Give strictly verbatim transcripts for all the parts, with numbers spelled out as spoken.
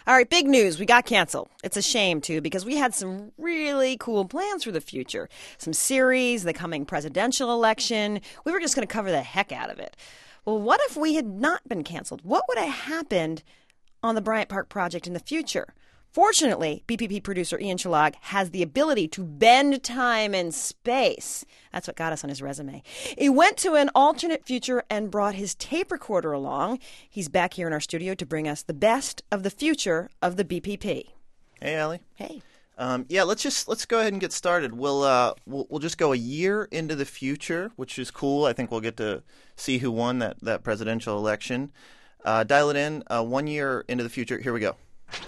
All right, big news. We got canceled. It's a shame, too, because we had some really cool plans for the future. Some series, the coming presidential election. We were just going to cover the heck out of it. Well, what if we had not been canceled? What would have happened on the Bryant Park Project in the future? Fortunately, B P P producer Ian Chillag has the ability to bend time and space. That's what got us on his resume. He went to an alternate future and brought his tape recorder along. He's back here in our studio to bring us the best of the future of the B P P. Hey, Allie. Hey. Um, yeah, let's just let's go ahead and get started. We'll uh we'll, we'll just go a year into the future, which is cool. I think we'll get to see who won that that presidential election. Uh, dial it in. Uh, one year into the future. Here we go.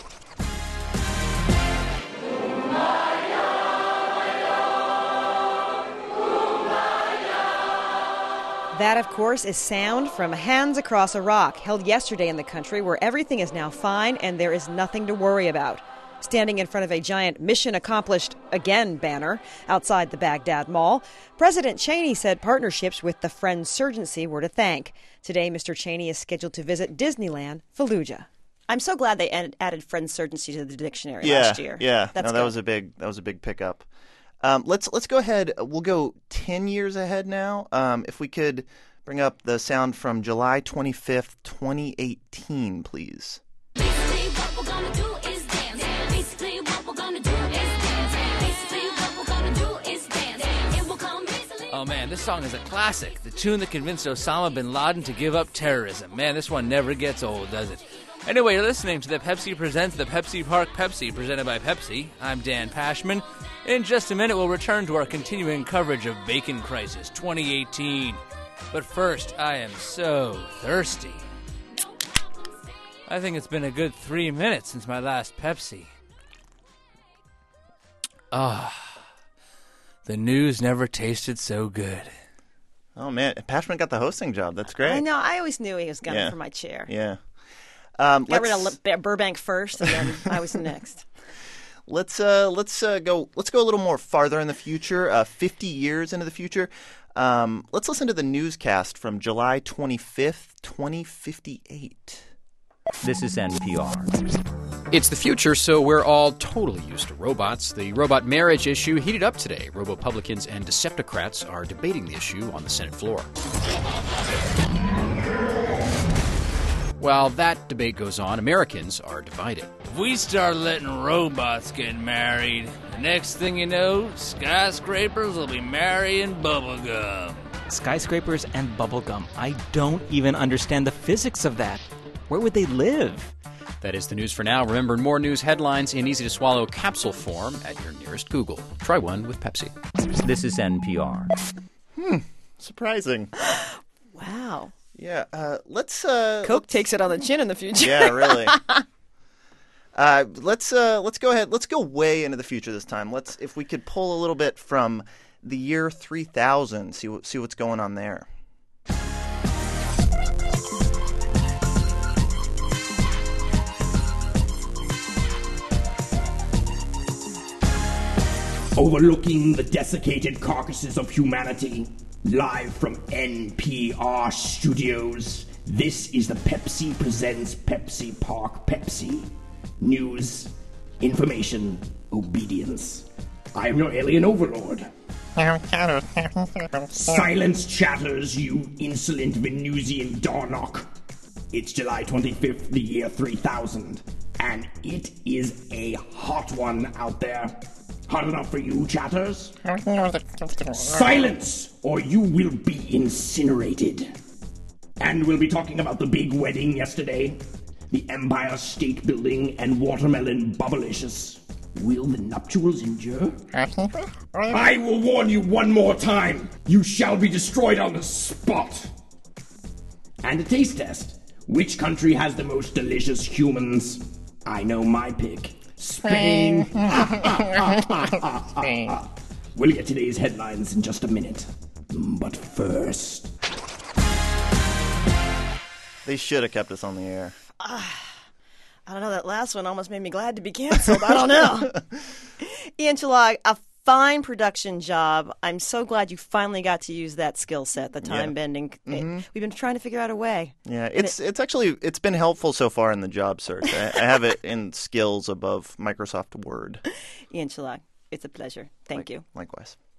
That, of course, is sound from Hands Across Iraq, held yesterday in the country where everything is now fine and there is nothing to worry about. Standing in front of a giant Mission Accomplished Again banner outside the Baghdad Mall, President Cheney said partnerships with the Friendsurgency were to thank. Today, Mister Cheney is scheduled to visit Disneyland Fallujah. I'm so glad they added Friendsurgency to the dictionary yeah, last year. Yeah, That's no, that good. was a big that was a big pickup. Um, let's let's go ahead. We'll go ten years ahead now. Um, if we could bring up the sound from July twenty-fifth, twenty eighteen, please. Basically, what we're gonna do is dance. Basically, what we're gonna do is dance. Basically, what we're gonna do is dance. It will come easily. Oh man, this song is a classic. The tune that convinced Osama bin Laden to give up terrorism. Man, this one never gets old, does it? Anyway, you're listening to the Pepsi Presents the Pepsi Park Pepsi, presented by Pepsi. I'm Dan Pashman. In just a minute, we'll return to our continuing coverage of Bacon Crisis twenty eighteen. But first, I am so thirsty. I think it's been a good three minutes since my last Pepsi. Ah, the news never tasted so good. Oh man, Pashman got the hosting job. That's great. I know. I always knew he was gunning Yeah. for my chair. Yeah. Um, Got rid let's- of L- Burbank first, and then I was next. Let's uh, let's uh, go. Let's go a little more farther in the future. Uh, Fifty years into the future. Um, let's listen to the newscast from July twenty-fifth, twenty fifty-eight. This is N P R. It's the future, so we're all totally used to robots. The robot marriage issue heated up today. Robopublicans and Deceptocrats are debating the issue on the Senate floor. While that debate goes on, Americans are divided. If we start letting robots get married, the next thing you know, skyscrapers will be marrying bubblegum. Skyscrapers and bubblegum. I don't even understand the physics of that. Where would they live? That is the news for now. Remember, more news headlines in easy-to-swallow capsule form at your nearest Google. Try one with Pepsi. This is N P R. Hmm. Surprising. Wow. Yeah. Uh, let's. Uh, Coke takes it on the chin in the future. Yeah, really. uh, let's uh, let's go ahead. Let's go way into the future this time. Let's, if we could pull a little bit from the year three thousand. See what see what's going on there. Overlooking the desiccated carcasses of humanity, live from N P R Studios, this is the Pepsi Presents Pepsi Park Pepsi. News, information, obedience. I am your alien overlord. Silence chatters, you insolent Venusian Darnock. It's July twenty-fifth, the year three thousand, and it is a hot one out there. Hot enough for you, chatters? Silence, or you will be incinerated. And we'll be talking about the big wedding yesterday, the Empire State Building, and watermelon bubblicious. Will the nuptials endure? I will warn you one more time. You shall be destroyed on the spot. And a taste test. Which country has the most delicious humans? I know my pick. Spain. We'll get today's headlines in just a minute. But first... They should have kept us on the air. Uh, I don't know. That last one almost made me glad to be canceled. I don't know. Ian Chillag, a fine production job. I'm so glad you finally got to use that skill set, the time bending. Mm-hmm. We've been trying to figure out a way. Yeah, it's it's actually it's been helpful so far in the job search. I, I have it in skills above Microsoft Word. Ian Chillag, it's a pleasure. Thank you. Likewise.